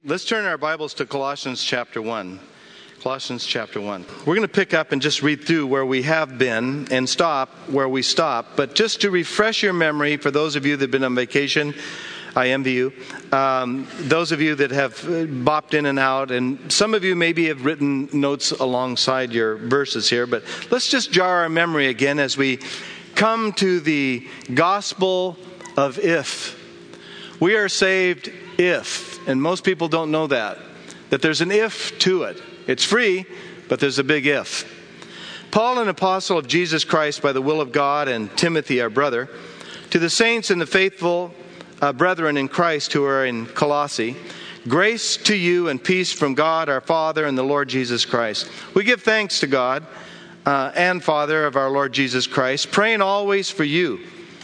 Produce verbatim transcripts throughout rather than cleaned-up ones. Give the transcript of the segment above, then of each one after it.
Let's turn our Bibles to Colossians chapter one. Colossians chapter one. We're going to pick up and just read through where we have been and stop where we stopped. But just to refresh your memory, for those of you that have been on vacation, I envy you. Um, those of you that have bopped in and out, and some of you maybe have written notes alongside your verses here. But let's just jar our memory again as we come to the gospel of if. We are saved if. And most people don't know that, that there's an if to it. It's free, but there's a big if. Paul, an apostle of Jesus Christ by the will of God, and Timothy, our brother, to the saints and the faithful uh, brethren in Christ who are in Colossae, grace to you and peace from God our Father and the Lord Jesus Christ. We give thanks to God uh, and Father of our Lord Jesus Christ, praying always for you.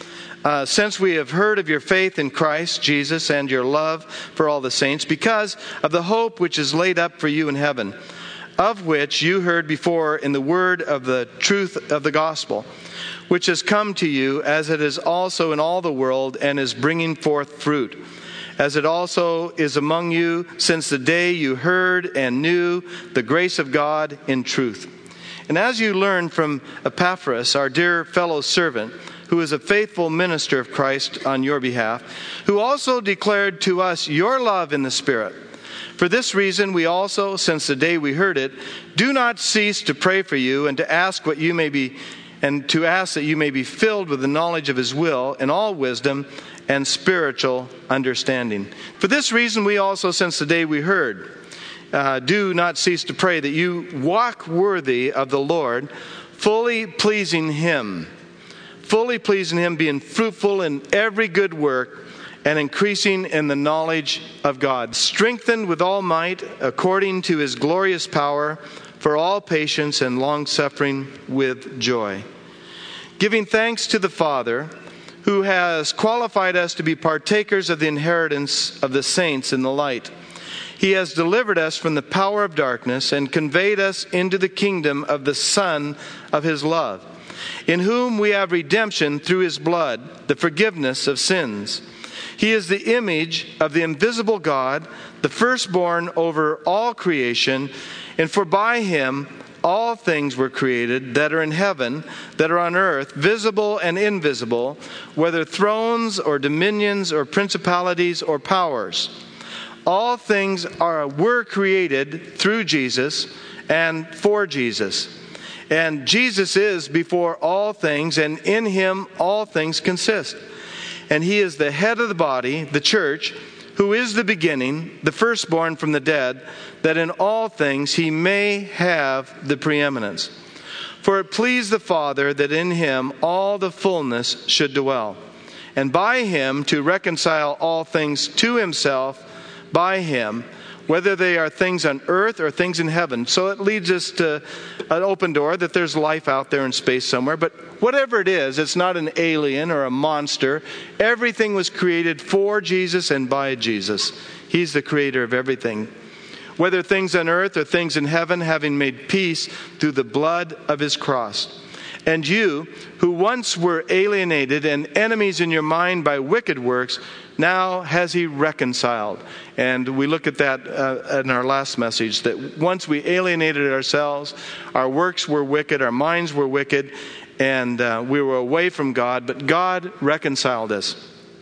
Uh, since we have heard of your faith in Christ Jesus and your love for all the saints, because of the hope which is laid up for you in heaven, of which you heard before in the word of the truth of the gospel, which has come to you, as it is also in all the world, and is bringing forth fruit, as it also is among you since the day you heard and knew the grace of God in truth. And as you learned from Epaphras, our dear fellow servant, who is a faithful minister of Christ on your behalf, who also declared to us your love in the Spirit. For this reason, we also, since the day we heard it, do not cease to pray for you and to ask what you may be, and to ask that you may be filled with the knowledge of His will in all wisdom and spiritual understanding. For this reason, we also, since the day we heard, uh, do not cease to pray that you walk worthy of the Lord, fully pleasing Him. Fully pleasing Him, being fruitful in every good work, and increasing in the knowledge of God, strengthened with all might according to His glorious power, for all patience and long-suffering with joy. Giving thanks to the Father, who has qualified us to be partakers of the inheritance of the saints in the light. He has delivered us from the power of darkness and conveyed us into the kingdom of the Son of His love, in whom we have redemption through His blood, the forgiveness of sins. He is the image of the invisible God, the firstborn over all creation, and for by Him all things were created that are in heaven, that are on earth, visible and invisible, whether thrones or dominions or principalities or powers. All things are were created through Jesus and for Jesus. And Jesus is before all things, and in Him all things consist. And He is the head of the body, the church, who is the beginning, the firstborn from the dead, that in all things He may have the preeminence. For it pleased the Father that in Him all the fullness should dwell, and by Him to reconcile all things to Himself, by Him, whether they are things on earth or things in heaven. So it leads us to an open door that there's life out there in space somewhere. But whatever it is, it's not an alien or a monster. Everything was created for Jesus and by Jesus. He's the creator of everything. Whether things on earth or things in heaven, having made peace through the blood of His cross. And you, who once were alienated and enemies in your mind by wicked works, now has He reconciled. And we look at that uh, in our last message, that once we alienated ourselves, our works were wicked, our minds were wicked, and uh, we were away from God. But God reconciled us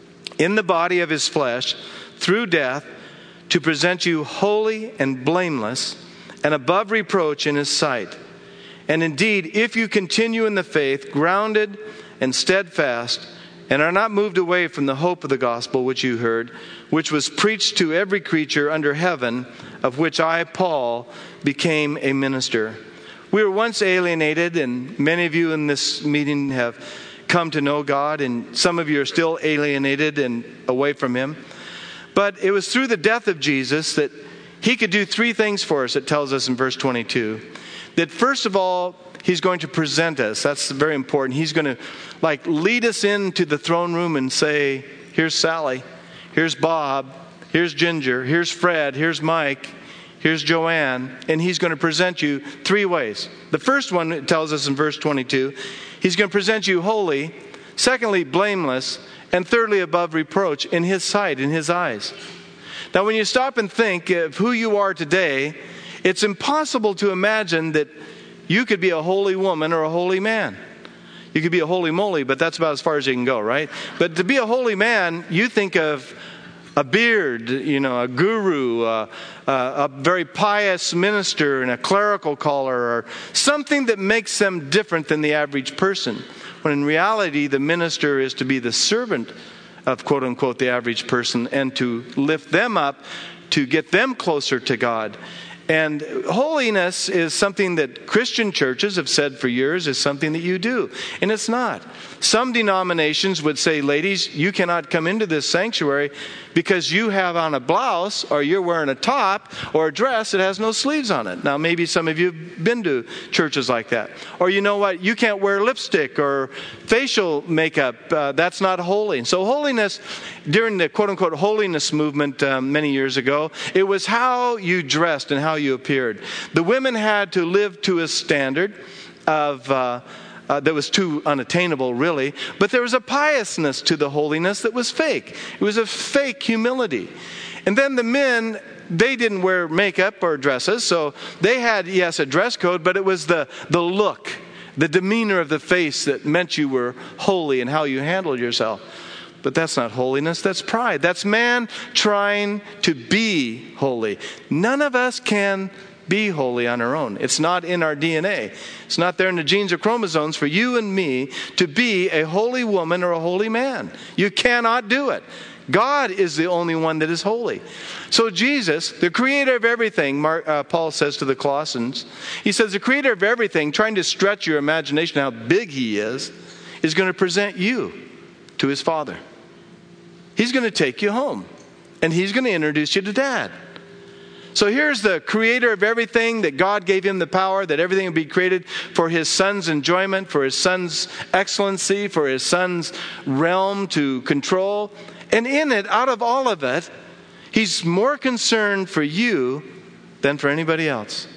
in the body of His flesh through death, to present you holy and blameless and above reproach in His sight. And indeed, if you continue in the faith, grounded and steadfast, and are not moved away from the hope of the gospel which you heard, which was preached to every creature under heaven, of which I, Paul, became a minister. We were once alienated, and many of you in this meeting have come to know God, and some of you are still alienated and away from Him. But it was through the death of Jesus that He could do three things for us, it tells us in verse twenty-two. That first of all, He's going to present us. That's very important. He's going to like lead us into the throne room and say, here's Sally, here's Bob, here's Ginger, here's Fred, here's Mike, here's Joanne. And He's going to present you three ways. The first one, it tells us in verse twenty-two, He's going to present you holy, secondly, blameless, and thirdly, above reproach in His sight, in His eyes. Now, when you stop and think of who you are today, it's impossible to imagine that you could be a holy woman or a holy man. You could be a holy moly, but that's about as far as you can go, right? But to be a holy man, you think of a beard, you know, a guru, uh, uh, a very pious minister, and a clerical collar, or something that makes them different than the average person. When in reality, the minister is to be the servant of, quote unquote, the average person, and to lift them up, to get them closer to God. And holiness is something that Christian churches have said for years is something that you do. And it's not. Some denominations would say, ladies, you cannot come into this sanctuary because you have on a blouse, or you're wearing a top or a dress that has no sleeves on it. Now, maybe some of you have been to churches like that. Or you know what? You can't wear lipstick or facial makeup. Uh, that's not holy. So holiness, during the quote-unquote holiness movement um, many years ago, it was how you dressed and how you appeared. The women had to live to a standard of uh, uh, that was too unattainable, really. But there was a piousness to the holiness that was fake. It was a fake humility. And then the men, they didn't wear makeup or dresses, so they had, yes, a dress code, but it was the, the look, the demeanor of the face that meant you were holy and how you handled yourself. But that's not holiness, that's pride. That's man trying to be holy. None of us can be holy on our own. It's not in our D N A. It's not there in the genes or chromosomes for you and me to be a holy woman or a holy man. You cannot do it. God is the only one that is holy. So Jesus, the creator of everything, Mark, uh, Paul says to the Colossians, he says the creator of everything, trying to stretch your imagination how big he is, is going to present you to his Father. He's going to take you home, and he's going to introduce you to Dad. So here's the creator of everything, that God gave him the power, that everything would be created for his son's enjoyment, for his son's excellency, for his son's realm to control. And in it, out of all of it, he's more concerned for you than for anybody else.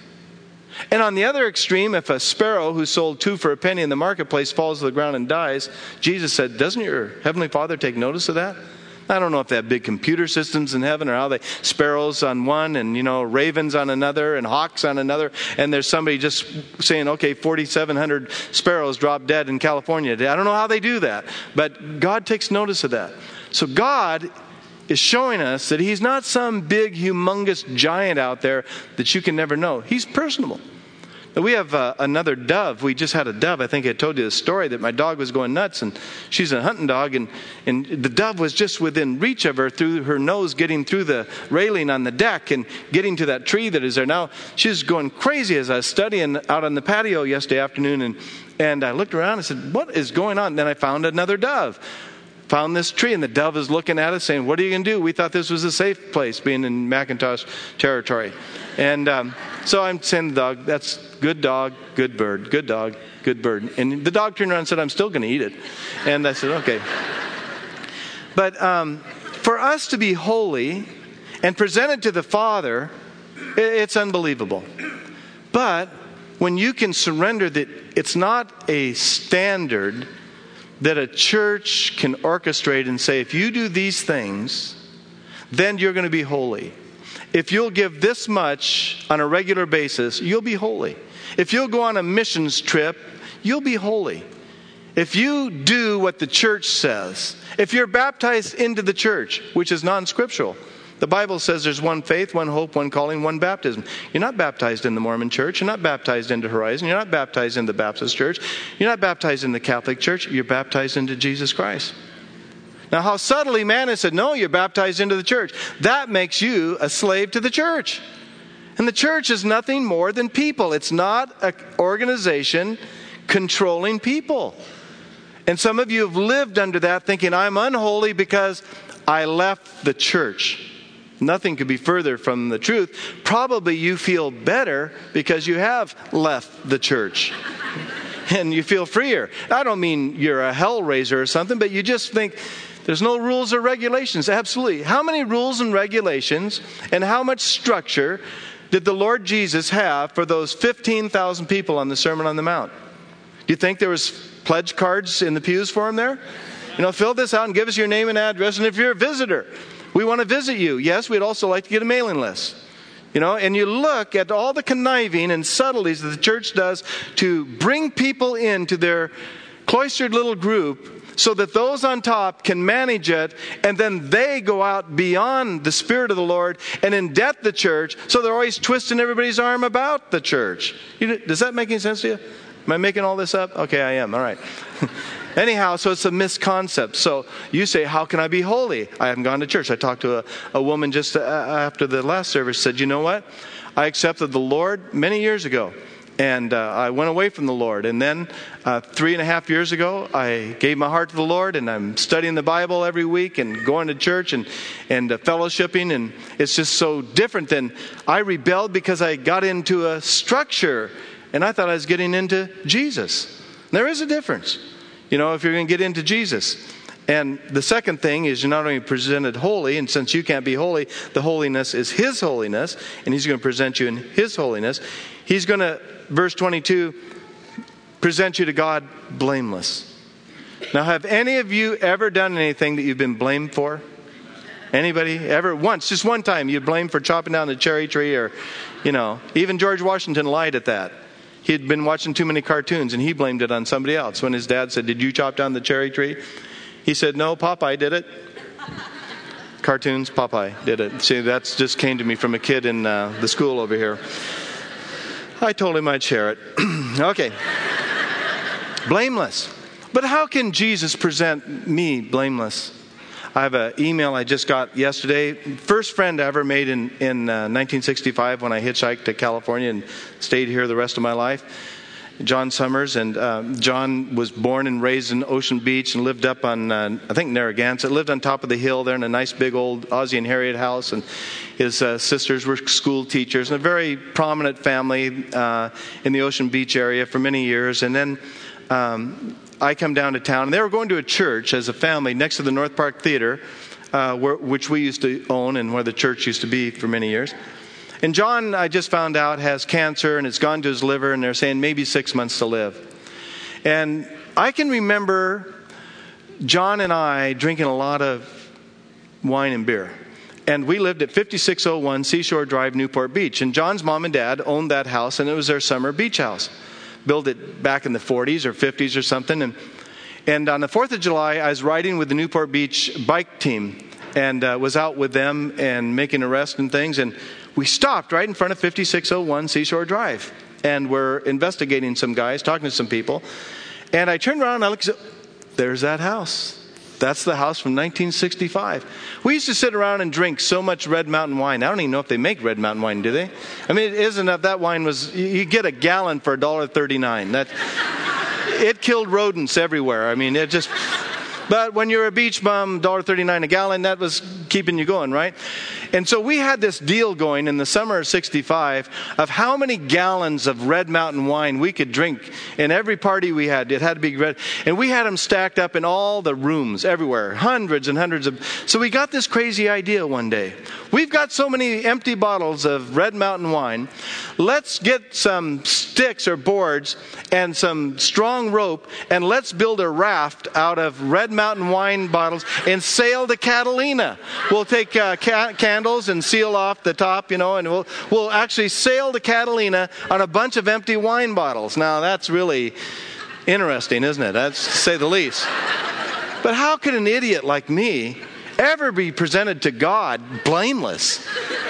And on the other extreme, if a sparrow who sold two for a penny in the marketplace falls to the ground and dies, Jesus said, doesn't your heavenly Father take notice of that? I don't know if they have big computer systems in heaven, or how they, sparrows on one and, you know, ravens on another and hawks on another. And there's somebody just saying, okay, forty-seven hundred sparrows dropped dead in California today. I don't know how they do that, but God takes notice of that. So God is showing us that he's not some big, humongous giant out there that you can never know. He's personable. Now, we have uh, another dove. We just had a dove. I think I told you the story that my dog was going nuts, and she's a hunting dog, and, and the dove was just within reach of her, through her nose, getting through the railing on the deck and getting to that tree that is there. Now, she's going crazy as I was studying out on the patio yesterday afternoon, and, and I looked around and said, what is going on? And then I found another dove. Found this tree, and the dove is looking at us saying, what are you going to do? We thought this was a safe place, being in Macintosh territory. And um, so I'm saying to the dog, that's good dog, good bird, good dog, good bird. And the dog turned around and said, I'm still going to eat it. And I said, okay. But um, for us to be holy and presented to the Father, it's unbelievable. But when you can surrender that it's not a standard that a church can orchestrate and say, if you do these things, then you're going to be holy. If you'll give this much on a regular basis, you'll be holy. If you'll go on a missions trip, you'll be holy. If you do what the church says, if you're baptized into the church, which is non-scriptural, the Bible says there's one faith, one hope, one calling, one baptism. You're not baptized in the Mormon church. You're not baptized into Horizon. You're not baptized in the Baptist church. You're not baptized in the Catholic church. You're baptized into Jesus Christ. Now, how subtly man has said, no, you're baptized into the church. That makes you a slave to the church. And the church is nothing more than people. It's not an organization controlling people. And some of you have lived under that, thinking, I'm unholy because I left the church. Nothing could be further from the truth. Probably you feel better because you have left the church. And you feel freer. I don't mean you're a hellraiser or something, but you just think there's no rules or regulations. Absolutely. How many rules and regulations and how much structure did the Lord Jesus have for those fifteen thousand people on the Sermon on the Mount? Do you think there was pledge cards in the pews for them there? You know, fill this out and give us your name and address. And if you're a visitor, We want to visit you. Yes, we'd also like to get a mailing list. You know, and you look at all the conniving and subtleties that the church does to bring people into their cloistered little group so that those on top can manage it, and then they go out beyond the Spirit of the Lord and indebt the church, so they're always twisting everybody's arm about the church. You, does that make any sense to you? Am I making all this up? Okay, I am. All right. Anyhow, so it's a misconcept. So you say, how can I be holy? I haven't gone to church. I talked to a, a woman just after the last service, said, you know what? I accepted the Lord many years ago. And uh, I went away from the Lord. And then uh, three and a half years ago, I gave my heart to the Lord. And I'm studying the Bible every week and going to church and, and uh, fellowshipping. And it's just so different than I rebelled because I got into a structure. And I thought I was getting into Jesus. There is a difference, you know, if you're going to get into Jesus. And the second thing is you're not only presented holy, and since you can't be holy, the holiness is His holiness, and He's going to present you in His holiness. He's going to, verse twenty-two, present you to God blameless. Now, have any of you ever done anything that you've been blamed for? Anybody ever? Once, just one time, you blamed for chopping down the cherry tree, or, you know, even George Washington lied at that. He'd been watching too many cartoons, and he blamed it on somebody else. When his dad said, did you chop down the cherry tree? He said, no, Popeye did it. Cartoons, Popeye did it. See, that just came to me from a kid in uh, the school over here. I told him I'd share it. Okay. Blameless. But how can Jesus present me blameless? I have an email I just got yesterday. First friend I ever made in, in uh, nineteen sixty-five when I hitchhiked to California and stayed here the rest of my life. John Summers. And uh, John was born and raised in Ocean Beach and lived up on, uh, I think, Narragansett. Lived on top of the hill there in a nice big old Ozzie and Harriet house. And his uh, sisters were school teachers. And a very prominent family uh, in the Ocean Beach area for many years. And then um, I come down to town. And they were going to a church as a family next to the North Park Theater, uh, where, which we used to own and where the church used to be for many years. And John, I just found out, has cancer, and it's gone to his liver, and they're saying maybe six months to live. And I can remember John and I drinking a lot of wine and beer. And we lived at fifty-six oh one Seashore Drive, Newport Beach. And John's mom and dad owned that house, and it was their summer beach house. Built it back in the forties or fifties or something. And, and on the fourth of July, I was riding with the Newport Beach bike team, and uh, was out with them and making arrests and things. And we stopped right in front of fifty-six oh one Seashore Drive. And we're investigating some guys, talking to some people. And I turned around and I looked, there's that house. That's the house from nineteen sixty-five. We used to sit around and drink so much Red Mountain wine. I don't even know if they make Red Mountain wine, do they? I mean, it isn't that that wine was, you get a gallon for one dollar thirty-nine. That, it killed rodents everywhere. I mean, it just... But when you're a beach bum, one dollar thirty-nine a gallon, that was keeping you going, right? And so we had this deal going in the summer of sixty-five of how many gallons of Red Mountain wine we could drink. In every party we had, it had to be red. And we had them stacked up in all the rooms, everywhere. Hundreds and hundreds of... So we got this crazy idea one day. We've got so many empty bottles of Red Mountain wine. Let's get some sticks or boards and some strong rope, and let's build a raft out of Red Mountain wine bottles and sail to Catalina. We'll take uh, ca- candles and seal off the top, you know, and we'll we'll actually sail to Catalina on a bunch of empty wine bottles. Now, that's really interesting, isn't it? That's to say the least. But how could an idiot like me ever be presented to God blameless?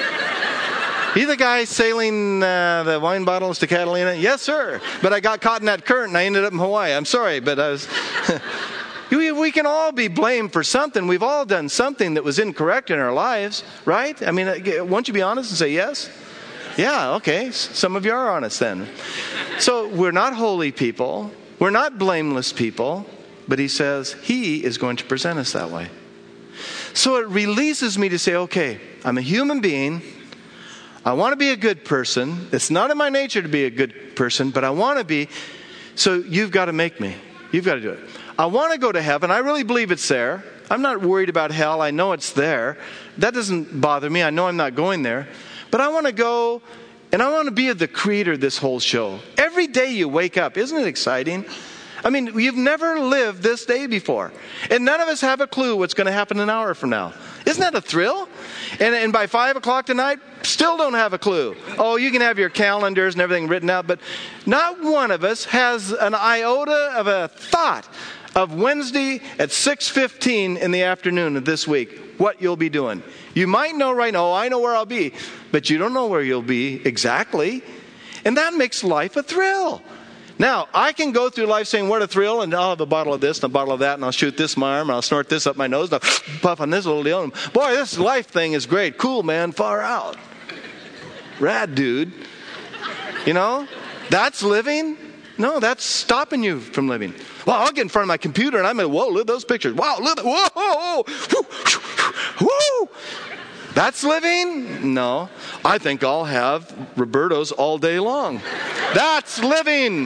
You the guy sailing uh, the wine bottles to Catalina? Yes, sir. But I got caught in that current and I ended up in Hawaii. I'm sorry, but I was... we, we can all be blamed for something. We've all done something that was incorrect in our lives, right? I mean, won't you be honest and say yes? Yeah, okay. Some of you are honest then. So we're not holy people. We're not blameless people. But he says he is going to present us that way. So it releases me to say, okay, I'm a human being. I want to be a good person. It's not in my nature to be a good person, but I want to be. So you've got to make me. You've got to do it. I want to go to heaven. I really believe it's there. I'm not worried about hell. I know it's there. That doesn't bother me. I know I'm not going there. But I want to go, and I want to be the creator of this whole show. Every day you wake up, isn't it exciting? I mean, you've never lived this day before. And none of us have a clue what's going to happen an hour from now. Isn't that a thrill? And, and by five o'clock tonight, still don't have a clue. Oh, you can have your calendars and everything written out, but not one of us has an iota of a thought of Wednesday at six fifteen in the afternoon of this week, what you'll be doing. You might know right now, oh, I know where I'll be, but you don't know where you'll be exactly. And that makes life a thrill. Now, I can go through life saying, what a thrill, and I'll have a bottle of this and a bottle of that, and I'll shoot this in my arm, and I'll snort this up my nose, and I'll puff on this little deal, and boy, this life thing is great. Cool, man, far out. Rad, dude. You know, that's living? No, that's stopping you from living. Well, I'll get in front of my computer, and I'm like, whoa, look at those pictures. Wow, look at, whoa, whoa, whoa, whoa. That's living? No. I think I'll have Roberto's all day long. That's living.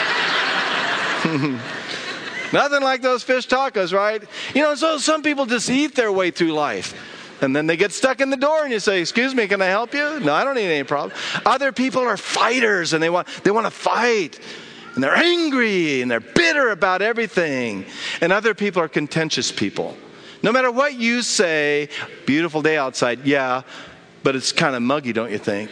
Nothing like those fish tacos, right? You know, so some people just eat their way through life. And then they get stuck in the door and you say, excuse me, can I help you? No, I don't need any problem. Other people are fighters and they want they want to fight. And they're angry and they're bitter about everything. And other people are contentious people. No matter what you say, beautiful day outside, yeah, but it's kind of muggy, don't you think?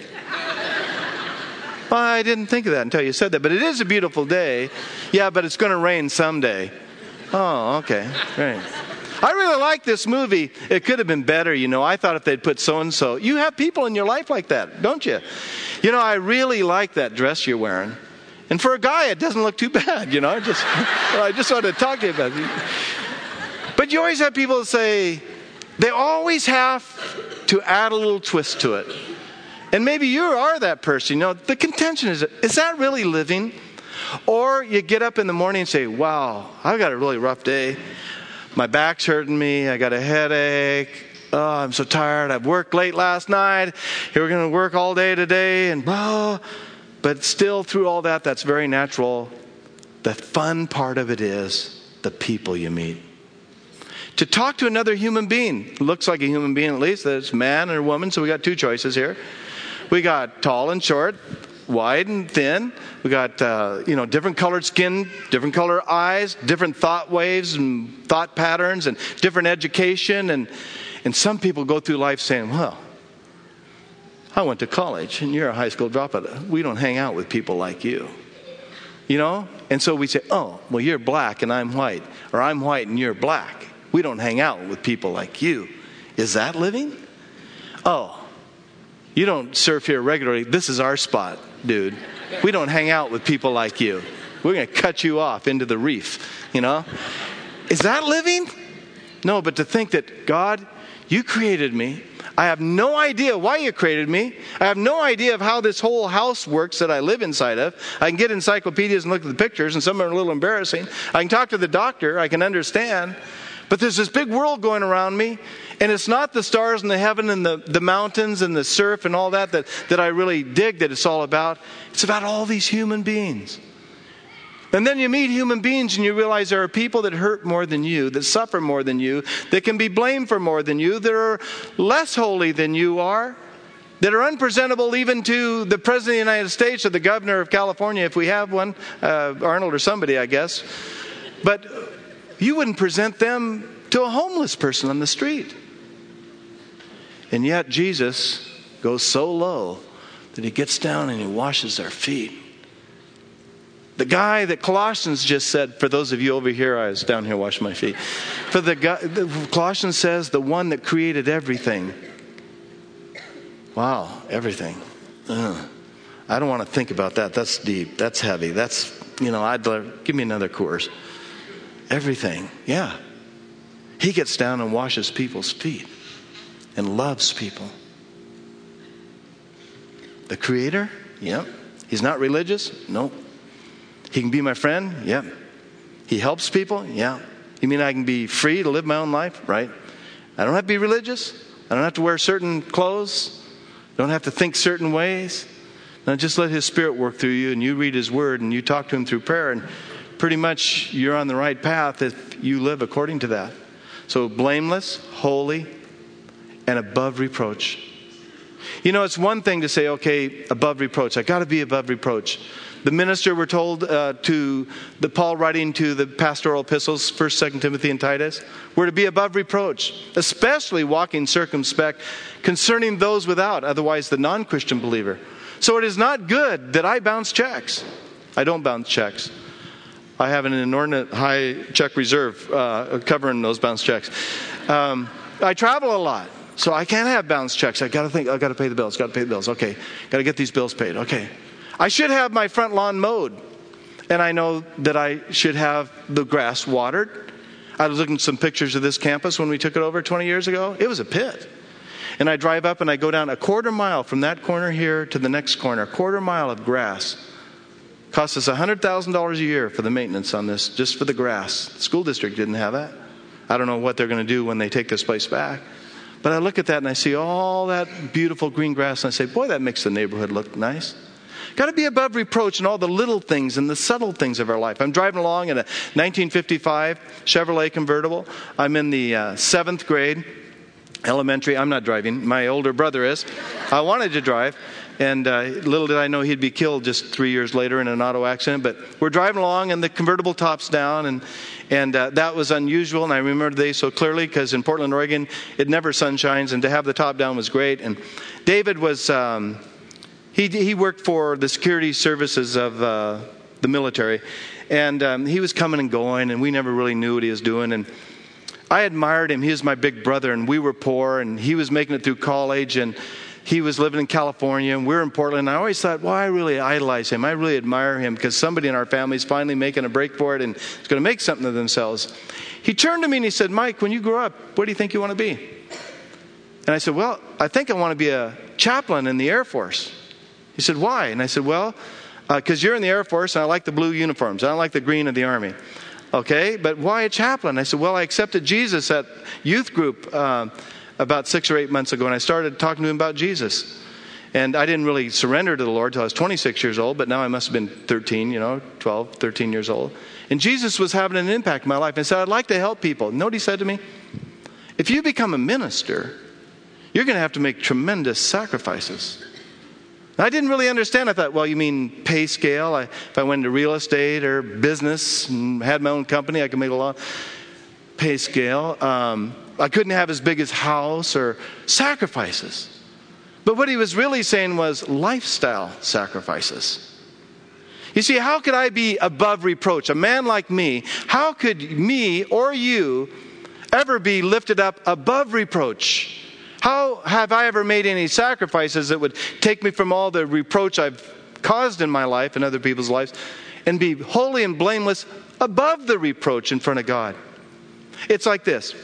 Well, I didn't think of that until you said that, but it is a beautiful day. Yeah, but it's going to rain someday. Oh, okay, great. I really like this movie. It could have been better, you know. I thought if they'd put so-and-so. You have people in your life like that, don't you? You know, I really like that dress you're wearing. And for a guy, it doesn't look too bad, you know. I just, I just wanted to talk to you about it. But you always have people that say, they always have to add a little twist to it. And maybe you are that person. You know, the contention is, is that really living? Or you get up in the morning and say, wow, I've got a really rough day. My back's hurting me. I got a headache. Oh, I'm so tired. I've worked late last night. Here we're going to work all day today. And blah. But still, through all that, that's very natural. The fun part of it is the people you meet. To talk to another human being. Looks like a human being at least. That it's man or woman. So we got two choices here. We got tall and short, wide and thin. We got, uh, you know, different colored skin, different color eyes, different thought waves and thought patterns and different education. And, and some people go through life saying, well, I went to college and you're a high school dropout. We don't hang out with people like you. You know? And so we say, oh, well, you're black and I'm white. Or I'm white and you're black. We don't hang out with people like you. Is that living? Oh, you don't surf here regularly. This is our spot, dude. We don't hang out with people like you. We're going to cut you off into the reef, you know? Is that living? No, but to think that, God, you created me. I have no idea why you created me. I have no idea of how this whole house works that I live inside of. I can get encyclopedias and look at the pictures, and some are a little embarrassing. I can talk to the doctor. I can understand. But there's this big world going around me, and it's not the stars and the heaven and the, the mountains and the surf and all that, that that I really dig that it's all about. It's about all these human beings. And then you meet human beings and you realize there are people that hurt more than you, that suffer more than you, that can be blamed for more than you, that are less holy than you are, that are unpresentable even to the President of the United States or the Governor of California, if we have one, uh, Arnold or somebody, I guess. But you wouldn't present them to a homeless person on the street. And yet Jesus goes so low that he gets down and he washes their feet. The guy that Colossians just said, for those of you over here, I was down here washing my feet. For the guy, the Colossians says, the one that created everything. Wow, everything. Ugh. I don't want to think about that. That's deep. That's heavy. That's, you know, I'd love, give me another course. Everything, yeah. He gets down and washes people's feet and loves people. The Creator? Yep. He's not religious? Nope. He can be my friend? Yep. He helps people? Yeah. You mean I can be free to live my own life? Right. I don't have to be religious. I don't have to wear certain clothes. I don't have to think certain ways. Now just let His Spirit work through you, and you read His Word and you talk to Him through prayer, and pretty much you're on the right path if you live according to that. So blameless, holy, and above reproach. You know, it's one thing to say, okay, above reproach. I got to be above reproach. The minister, we're told, uh, to the Paul writing to the pastoral epistles, First, Second Timothy, and Titus, we're to be above reproach, especially walking circumspect concerning those without, otherwise the non-Christian believer. So it is not good that I bounce checks. I don't bounce checks. I have an inordinate high check reserve uh, covering those bounce checks. Um, I travel a lot, so I can't have bounce checks. I got to think. I got to pay the bills. Got to pay the bills. Okay, got to get these bills paid. Okay, I should have my front lawn mowed, and I know that I should have the grass watered. I was looking at some pictures of this campus when we took it over twenty years ago. It was a pit. And I drive up and I go down a quarter mile from that corner here to the next corner, a quarter mile of grass. Cost us one hundred thousand dollars a year for the maintenance on this, just for the grass. The school district didn't have that. I don't know what they're going to do when they take this place back. But I look at that and I see all that beautiful green grass and I say, boy, that makes the neighborhood look nice. Got to be above reproach in all the little things and the subtle things of our life. I'm driving along in a nineteen fifty-five Chevrolet convertible. I'm in the uh, seventh grade, elementary. I'm not driving. My older brother is. I wanted to drive. And uh, little did I know he'd be killed just three years later in an auto accident. But we're driving along, and the convertible top's down, and and uh, that was unusual. And I remember the day so clearly because in Portland, Oregon, it never sunshines, and to have the top down was great. And David was um, he he worked for the security services of uh, the military, and um, he was coming and going, and we never really knew what he was doing. And I admired him. He was my big brother, and we were poor, and he was making it through college, and he was living in California, and we're in Portland. I always thought, well, I really idolize him. I really admire him because somebody in our family is finally making a break for it and is going to make something of themselves. He turned to me and he said, Mike, when you grow up, what do you think you want to be? And I said, well, I think I want to be a chaplain in the Air Force. He said, why? And I said, well, because uh, you're in the Air Force and I like the blue uniforms. I don't like the green of the Army. Okay, but why a chaplain? I said, well, I accepted Jesus at youth group uh, about six or eight months ago, and I started talking to him about Jesus. And I didn't really surrender to the Lord until I was twenty-six years old, but now I must have been thirteen, you know, twelve, thirteen years old. And Jesus was having an impact in my life. And I said, I'd like to help people. You know what he said to me? If you become a minister, you're going to have to make tremendous sacrifices. And I didn't really understand. I thought, well, you mean pay scale? I, if I went into real estate or business and had my own company, I could make a lot. Pay scale. Um, I couldn't have as big as house or sacrifices. But what he was really saying was lifestyle sacrifices. You see, how could I be above reproach? A man like me, how could me or you ever be lifted up above reproach? How have I ever made any sacrifices that would take me from all the reproach I've caused in my life and other people's lives and be holy and blameless above the reproach in front of God? It's like this.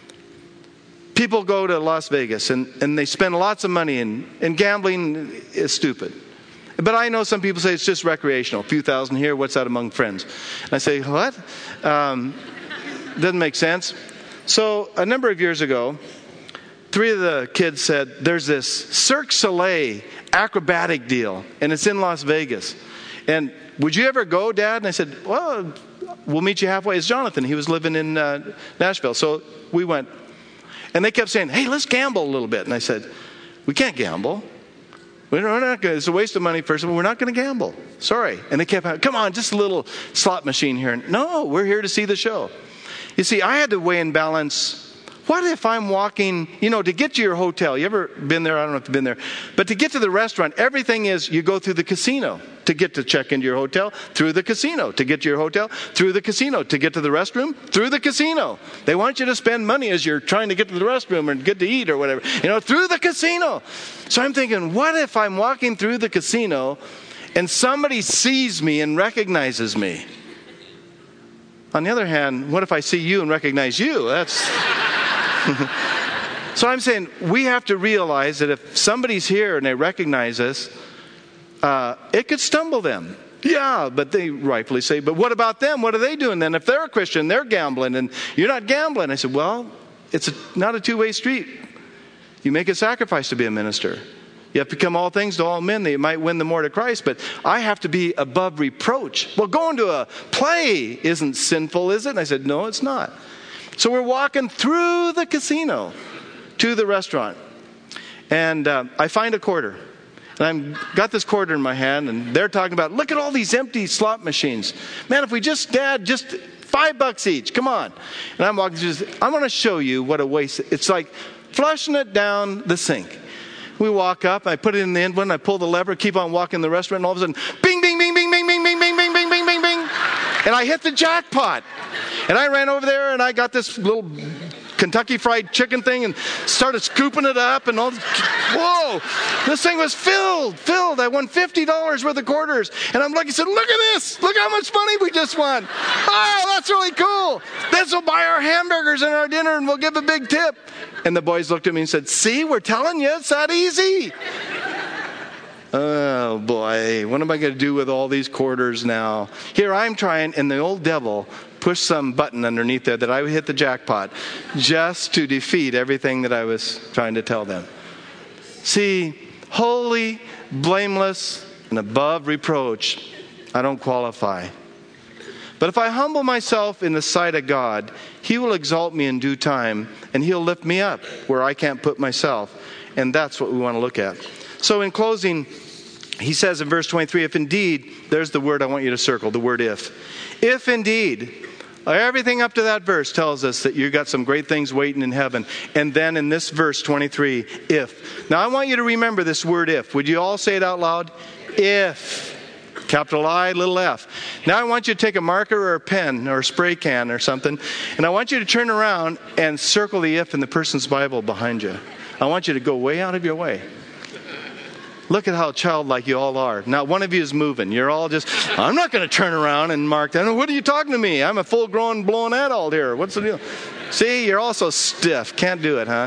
People go to Las Vegas and, and they spend lots of money, and, and gambling is stupid. But I know some people say it's just recreational. A few thousand here, what's that among friends? And I say, what? Um, doesn't make sense. So a number of years ago, three of the kids said, there's this Cirque du Soleil acrobatic deal, and it's in Las Vegas. And would you ever go, Dad? And I said, well, we'll meet you halfway. It's Jonathan. He was living in uh, Nashville. So we went. And they kept saying, hey, let's gamble a little bit. And I said, we can't gamble. We're not going. It's a waste of money, first of all. We're not going to gamble. Sorry. And they kept, come on, just a little slot machine here. No, we're here to see the show. You see, I had to weigh and balance. What if I'm walking, you know, to get to your hotel? You ever been there? I don't know if you've been there. But to get to the restaurant, everything is you go through the casino to get to check into your hotel, through the casino to get to your hotel, through the casino to get to the restroom, through the casino. They want you to spend money as you're trying to get to the restroom or get to eat or whatever, you know, through the casino. So I'm thinking, what if I'm walking through the casino and somebody sees me and recognizes me? On the other hand, what if I see you and recognize you? That's... So I'm saying we have to realize that if somebody's here and they recognize us, uh, it could stumble them. Yeah, but they rightfully say, but what about them? What are they doing then? If they're a Christian, they're gambling and you're not gambling. I said, well, it's a, not a two-way street. You make a sacrifice to be a minister. You have to become all things to all men that you might win the more to Christ. But I have to be above reproach. Well, going to a play isn't sinful, is it? And I said, no, it's not. So we're walking through the casino to the restaurant. And uh, I find a quarter. And And I've got this quarter in my hand, and they're talking about, look at all these empty slot machines. Man, if we just had just five bucks each, come on. And I'm walking through this, I want to show you what a waste. It's like flushing it down the sink. We walk up, I put it in the end one, I pull the lever, keep on walking in the restaurant, and all of a sudden, bing, bing, bing, bing, bing, bing, bing, bing, bing, bing, bing, bing, bing. And I hit the jackpot. And I ran over there, and I got this little Kentucky Fried Chicken thing and started scooping it up, and all this, whoa, this thing was filled, filled. I won fifty dollars worth of quarters. And I'm looking, I said, look at this. Look how much money we just won. Oh, that's really cool. This will buy our hamburgers and our dinner, and we'll give a big tip. And the boys looked at me and said, see, we're telling you, it's that easy. Oh, boy, what am I going to do with all these quarters now? Here I'm trying, and the old devil pushed some button underneath there that I would hit the jackpot just to defeat everything that I was trying to tell them. See, holy, blameless, and above reproach, I don't qualify. But if I humble myself in the sight of God, He will exalt me in due time, and He'll lift me up where I can't put myself. And that's what we want to look at. So in closing, he says in verse twenty-three, if indeed, there's the word I want you to circle, the word if. If indeed, everything up to that verse tells us that you've got some great things waiting in heaven. And then in this verse twenty-three, if. Now I want you to remember this word if. Would you all say it out loud? If. Capital I, little f. Now I want you to take a marker or a pen or a spray can or something, and I want you to turn around and circle the if in the person's Bible behind you. I want you to go way out of your way. Look at how childlike you all are. Now, one of you is moving. You're all just, I'm not going to turn around and mark that. What are you talking to me? I'm a full-grown, blown adult here. What's the deal? See, you're all so stiff. Can't do it, huh?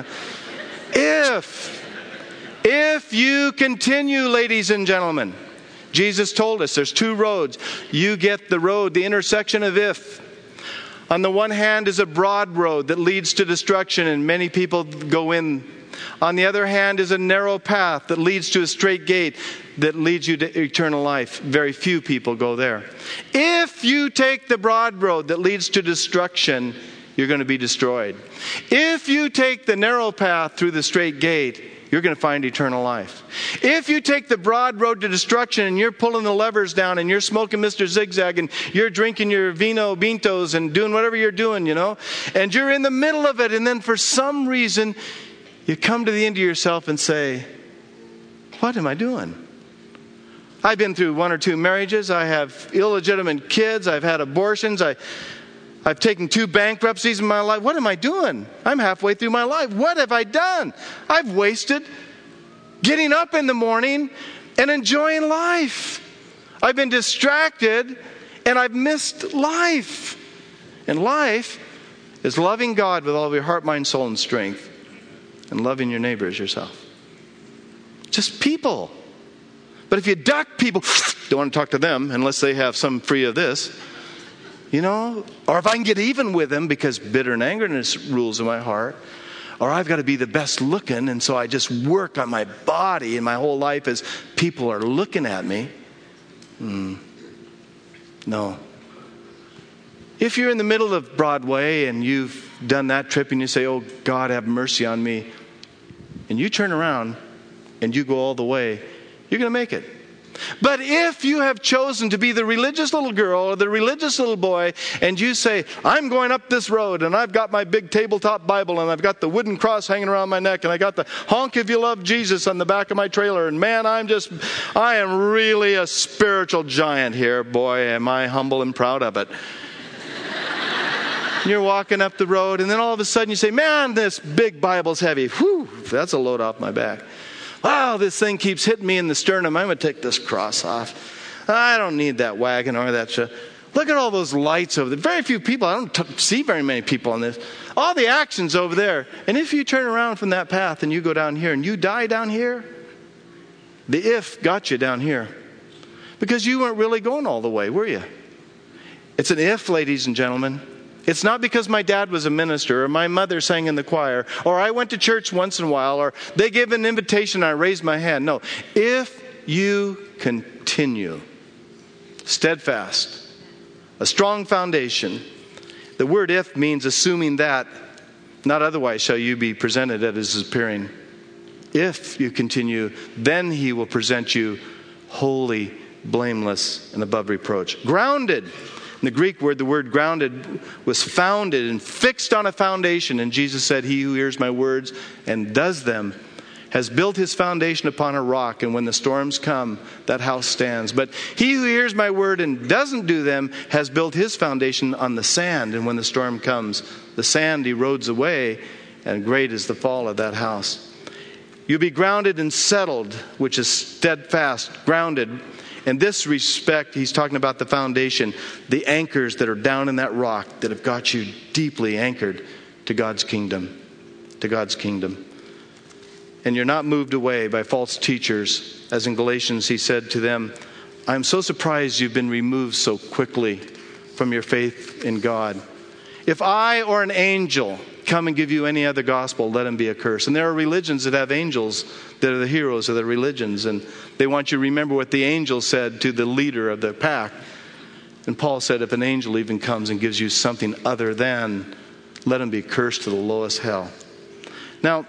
If, if you continue, ladies and gentlemen, Jesus told us there's two roads. You get the road, the intersection of if. On the one hand is a broad road that leads to destruction, and many people go in. On the other hand is a narrow path that leads to a straight gate that leads you to eternal life. Very few people go there. If you take the broad road that leads to destruction, you're going to be destroyed. If you take the narrow path through the straight gate, you're going to find eternal life. If you take the broad road to destruction and you're pulling the levers down and you're smoking Mister Zigzag and you're drinking your vino bintos and doing whatever you're doing, you know, and you're in the middle of it, and then for some reason you come to the end of yourself and say, what am I doing? I've been through one or two marriages. I have illegitimate kids. I've had abortions. I, I've taken two bankruptcies in my life. What am I doing? I'm halfway through my life. What have I done? I've wasted getting up in the morning and enjoying life. I've been distracted and I've missed life. And life is loving God with all of your heart, mind, soul, and strength, and loving your neighbor as yourself. Just people. But if you duck people, don't want to talk to them unless they have some free of this. You know, or if I can get even with them because bitter and angerness rules in my heart, or I've got to be the best looking, and so I just work on my body and my whole life as people are looking at me. Mm. No. If you're in the middle of Broadway and you've done that trip and you say, oh, God, have mercy on me, and you turn around and you go all the way, you're going to make it. But if you have chosen to be the religious little girl or the religious little boy, and you say, I'm going up this road, and I've got my big tabletop Bible, and I've got the wooden cross hanging around my neck, and I got the honk if you love Jesus on the back of my trailer, and man, I'm just, I am really a spiritual giant here. Boy, am I humble and proud of it. You're walking up the road, and then all of a sudden you say, man, this big Bible's heavy. Whew, that's a load off my back. Wow, this thing keeps hitting me in the sternum. I'm going to take this cross off. I don't need that wagon or that shit. Look at all those lights over there. Very few people. I don't t- see very many people on this. All the action's over there. And if you turn around from that path and you go down here and you die down here, the if got you down here. Because you weren't really going all the way, were you? It's an if, ladies and gentlemen. It's not because my dad was a minister or my mother sang in the choir or I went to church once in a while or they gave an invitation and I raised my hand. No. If you continue steadfast, a strong foundation. The word if means assuming that, not otherwise shall you be presented at his appearing. If you continue, then he will present you holy, blameless, and above reproach. Grounded. In the Greek word, the word grounded was founded and fixed on a foundation. And Jesus said, he who hears my words and does them has built his foundation upon a rock. And when the storms come, that house stands. But he who hears my word and doesn't do them has built his foundation on the sand. And when the storm comes, the sand erodes away, and great is the fall of that house. You'll be grounded and settled, which is steadfast, grounded. In this respect, he's talking about the foundation, the anchors that are down in that rock that have got you deeply anchored to God's kingdom, to God's kingdom. And you're not moved away by false teachers. As in Galatians, he said to them, I'm so surprised you've been removed so quickly from your faith in God. If I or an angel come and give you any other gospel, let him be accursed. And there are religions that have angels that are the heroes of the religions. And they want you to remember what the angel said to the leader of the pack. And Paul said, if an angel even comes and gives you something other than, let him be cursed to the lowest hell. Now,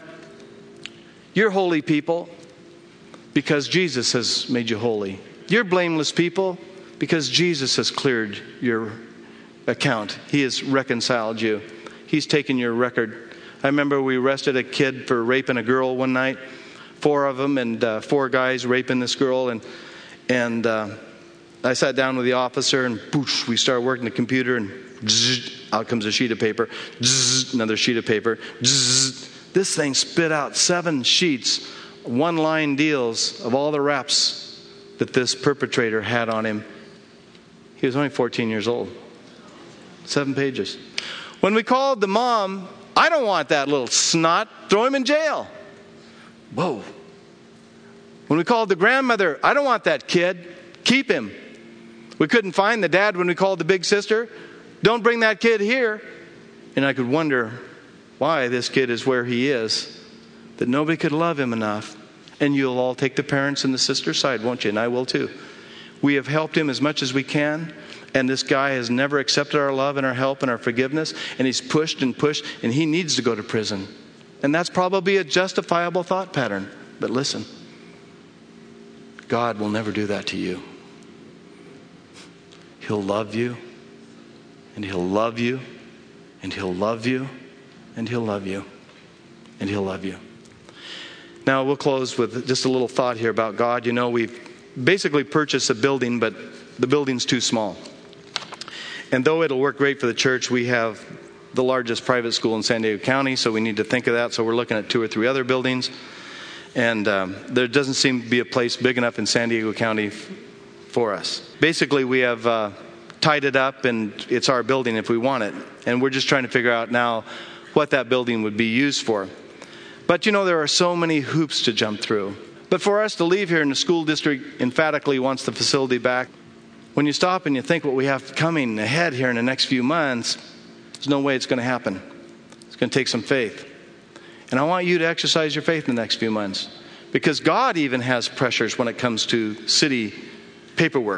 you're holy people because Jesus has made you holy. You're blameless people because Jesus has cleared your account. He has reconciled you. He's taken your record. I remember we arrested a kid for raping a girl one night. Four of them, and uh, four guys raping this girl. And and uh, I sat down with the officer, and boosh, we started working the computer, and zzz, out comes a sheet of paper. Zzz, another sheet of paper. Zzz. This thing spit out seven sheets, one-line deals of all the raps that this perpetrator had on him. He was only fourteen years old. Seven pages. When we called the mom, I don't want that little snot. Throw him in jail. Whoa. When we called the grandmother, I don't want that kid. Keep him. We couldn't find the dad when we called the big sister. Don't bring that kid here. And I could wonder why this kid is where he is. That nobody could love him enough. And you'll all take the parents and the sister's side, won't you? And I will too. We have helped him as much as we can. And this guy has never accepted our love and our help and our forgiveness. And he's pushed and pushed. And he needs to go to prison. And that's probably a justifiable thought pattern. But listen. God will never do that to you. He'll love you. And he'll love you. And he'll love you. And he'll love you. And he'll love you. Now we'll close with just a little thought here about God. You know, we've basically purchased a building, but the building's too small. And though it'll work great for the church, we have the largest private school in San Diego County, so we need to think of that. So we're looking at two or three other buildings. And um, there doesn't seem to be a place big enough in San Diego County f- for us. Basically, we have uh, tied it up, and it's our building if we want it. And we're just trying to figure out now what that building would be used for. But you know, there are so many hoops to jump through. But for us to leave here and the school district emphatically wants the facility back, when you stop and you think what we have coming ahead here in the next few months, there's no way it's going to happen. It's going to take some faith. And I want you to exercise your faith in the next few months. Because God even has pressures when it comes to city paperwork.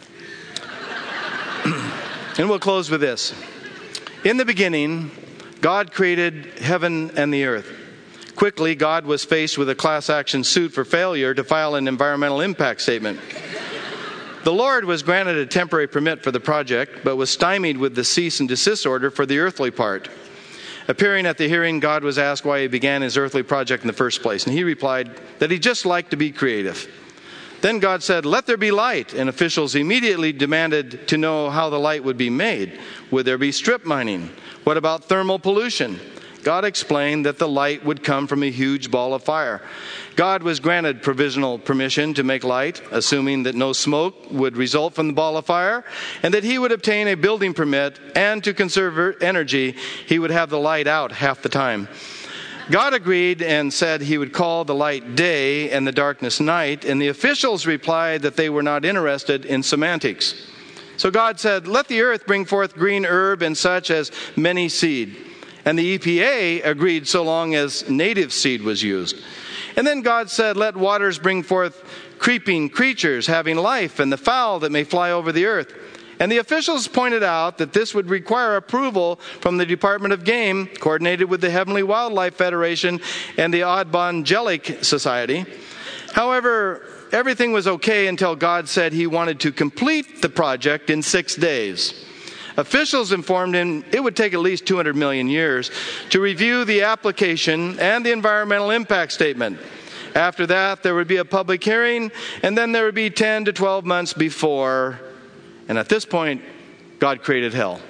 And we'll close with this. In the beginning, God created heaven and the earth. Quickly, God was faced with a class action suit for failure to file an environmental impact statement. The Lord was granted a temporary permit for the project, but was stymied with the cease and desist order for the earthly part. Appearing at the hearing, God was asked why he began his earthly project in the first place, and he replied that he just liked to be creative. Then God said, "Let there be light," and officials immediately demanded to know how the light would be made. Would there be strip mining? What about thermal pollution? God explained that the light would come from a huge ball of fire. God was granted provisional permission to make light, assuming that no smoke would result from the ball of fire, and that he would obtain a building permit, and to conserve energy, he would have the light out half the time. God agreed and said he would call the light day and the darkness night, and the officials replied that they were not interested in semantics. So God said, "Let the earth bring forth green herb and such as many seed." And the E P A agreed so long as native seed was used. And then God said, "Let waters bring forth creeping creatures having life and the fowl that may fly over the earth." And the officials pointed out that this would require approval from the Department of Game, coordinated with the Heavenly Wildlife Federation and the Audubon-Angelic Society. However, everything was okay until God said he wanted to complete the project in six days. Officials informed him it would take at least two hundred million years to review the application and the environmental impact statement. After that, there would be a public hearing, and then there would be ten to twelve months before. And at this point, God created hell.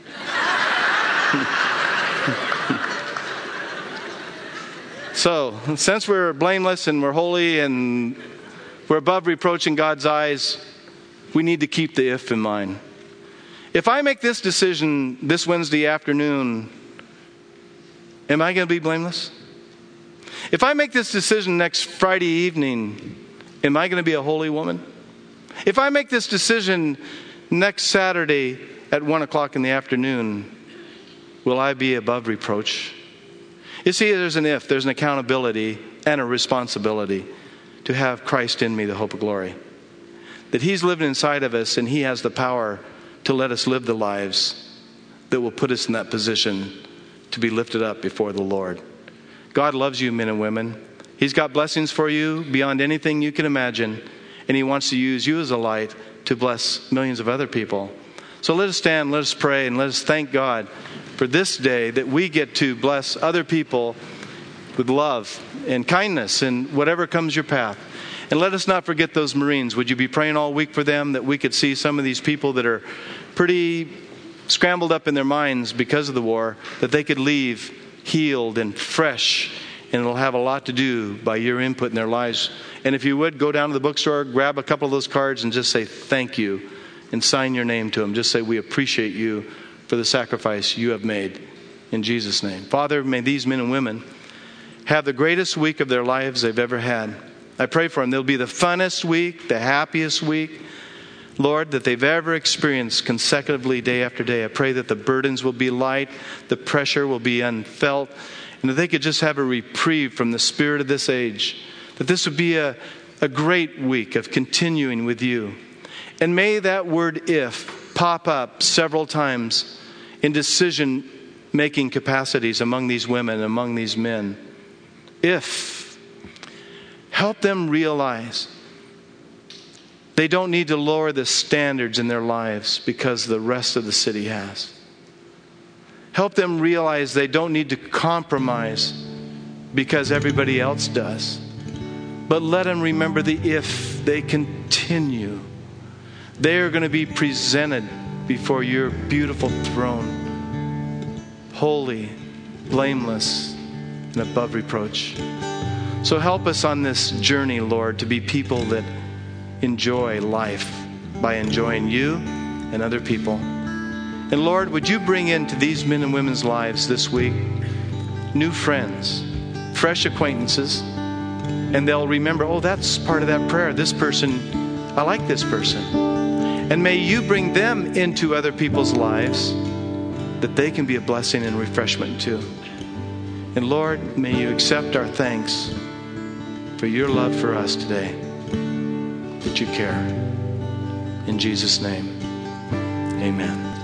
So, since we're blameless and we're holy and we're above reproach in God's eyes, we need to keep the if in mind. If I make this decision this Wednesday afternoon, am I going to be blameless? If I make this decision next Friday evening, am I going to be a holy woman? If I make this decision next Saturday at one o'clock in the afternoon, will I be above reproach? You see, there's an if, there's an accountability and a responsibility to have Christ in me, the hope of glory. That he's living inside of us and he has the power to let us live the lives that will put us in that position to be lifted up before the Lord. God loves you, men and women. He's got blessings for you beyond anything you can imagine. And he wants to use you as a light to bless millions of other people. So let us stand, let us pray, and let us thank God for this day that we get to bless other people with love and kindness and whatever comes your path. And let us not forget those Marines. Would you be praying all week for them, that we could see some of these people that are pretty scrambled up in their minds because of the war, that they could leave healed and fresh, and it'll have a lot to do by your input in their lives. And if you would, go down to the bookstore, grab a couple of those cards and just say thank you and sign your name to them. Just say, we appreciate you for the sacrifice you have made, in Jesus' name. Father, may these men and women have the greatest week of their lives they've ever had. I pray for them. They'll be the funnest week, the happiest week, Lord, that they've ever experienced consecutively day after day. I pray that the burdens will be light, the pressure will be unfelt, and that they could just have a reprieve from the spirit of this age. That this would be a, a great week of continuing with you. And may that word if pop up several times in decision-making capacities among these women, among these men. If. Help them realize they don't need to lower the standards in their lives because the rest of the city has. Help them realize they don't need to compromise because everybody else does. But let them remember the if they continue. They are going to be presented before your beautiful throne, holy, blameless, and above reproach. So help us on this journey, Lord, to be people that enjoy life by enjoying you and other people. And Lord, would you bring into these men and women's lives this week new friends, fresh acquaintances, and they'll remember, oh, that's part of that prayer. This person, I like this person. And may you bring them into other people's lives that they can be a blessing and refreshment too. And Lord, may you accept our thanks for your love for us today, that you care. In Jesus' name, amen.